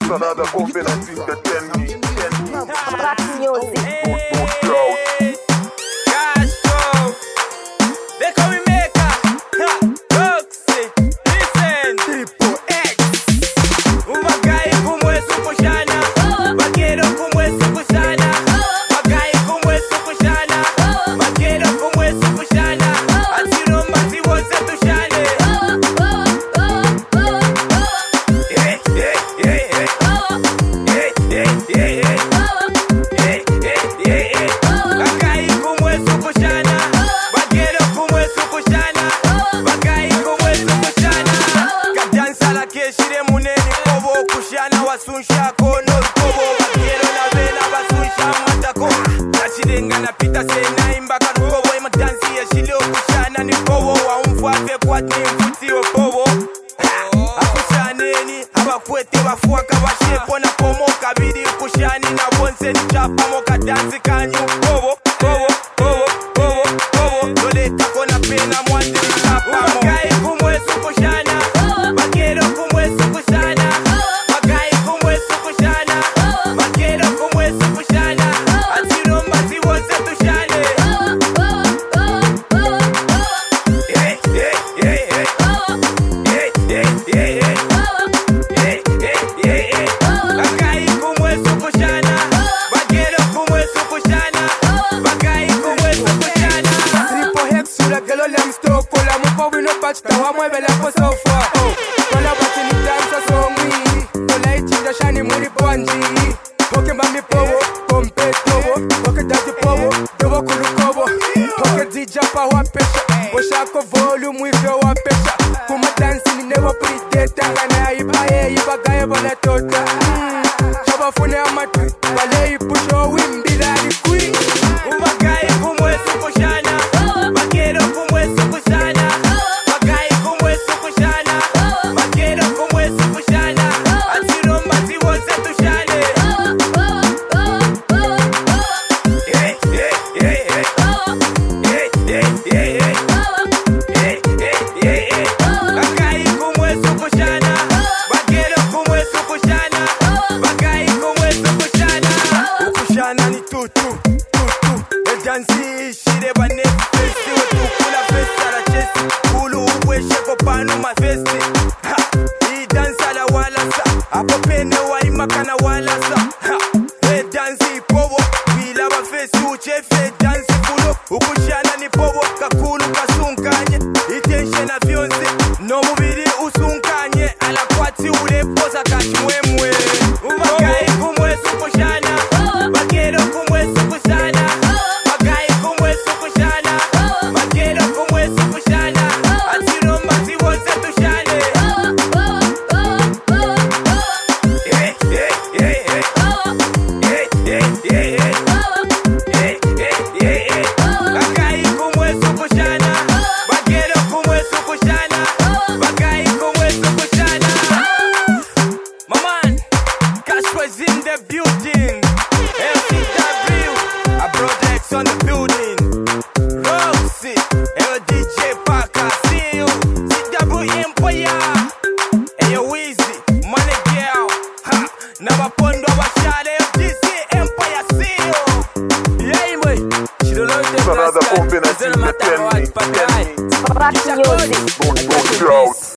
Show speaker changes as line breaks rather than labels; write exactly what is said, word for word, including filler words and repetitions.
Another confidence in the ten me, ten me.
Rap music.
Don't doubt.
Castro, they call me Maker. Ha, Roxy, listen. Triple X. Umagai kumwe sukushana, Bagero kumwe sukushana, Magai kumwe sukushana, Bagero kumwe sukushana, Atiroma ziwoza tushane. Hey, hey, hey, hey. Hey, hey, hey, hey. Hey, hey, hey, hey. Bagai kumwe sukushana, Bagero kumwe sukushana, Bagai kumwe sukushana. Kadansa la keshire muneni kobo kushana wasunsha kono kobo Bagero na vela basunsha matako. Nachirenga na pita sena imbaka kobo ema dansi ya shilo kushana ni kobo wa umfwafe kwa ni mfuti wa kobo. Akushaneni abakwete bafuaka bashepo na komo kabiri kushani na bonse ni chapa moka dansi kanyu kobo kobo kobo kobo kobo dole tako na pena mwande ni chapa mo Bagai kumwe sukushana Bagero kumwe sukushana Bagai kumwe sukushana Bagero kumwe sukushana Atiroma ziwonse tushane. Hey, hey, hey, hey. Hey, hey, hey, hey. Hey, hey, hey, hey. Bagai kumwe sukushana, Bagero kumwe sukushana, Bagai kumwe sukushana.
Triple X sur la gueule, l'aime stop. La mou pas wino patch, ta wa mwe vela po sofa. Oh, kola bati ni dansa songi. Kola ichinda shani muni bonji. Poke mami powo, pompe towo. Poke dati powo, dowo kulu kobo. Poke dija pa wa pesha. Oshako volume wife wa pesha. Kuma dansi ni newa predata. Ngana ipa ye ipa gaye bona tota. Shaba fune amatu, wale ipusho wimbila di kui.
Bagai kumwe sukushana, Bagero kumwe sukushana, Bagai kumwe sukushana, Bagero kumwe sukushana, Atiroma ziwonse tushane. Hey, hey, hey, hey. Hey, hey, hey, hey. Hey, hey, hey, hey. Bagai kumwe sukushana, Bagero kumwe sukushana, Bagai kumwe sukushana. Ukushana ni tutu, tutu. Edansi shire bane festi, wetukula festi ala chesti. Ulu uweshe kopanu mafesti. Ha, i dansa la walasa, apo pene wa imakana walasa. Ha, edansi powo, bila ba festi uchefe dansi kulo. Ukushana ni powo, kakulu kasunkanye. Itenshe na vyonse, no mubiri usunkanye. Ala kwati ule poza kachmwemwe. Bagai kumwe sukushana, Bagero kumwe sukushana, Bagai kumwe sukushana, Bagero kumwe sukushana, Atiroma ziwonse tushane. Hey, hey, hey, hey. Hey, hey, hey, hey. Hey, hey, hey, hey. Bagai kumwe sukushana, Bagero kumwe sukushana, Bagai kumwe sukushana. My man, Cash was in the building. L C W, I brought X on the building. Roxy, L D J Parker, see you. C W Empire, and your Weezy, Money Girl. Ha, now I ponder what shot L D C Empire, see you. Yeah, boy. She don't know the
Another
best.
confidence in
Doesn't
the
matter
ten
what,
me,
but
ten
I.
me.
Rap music.
Don't doubt.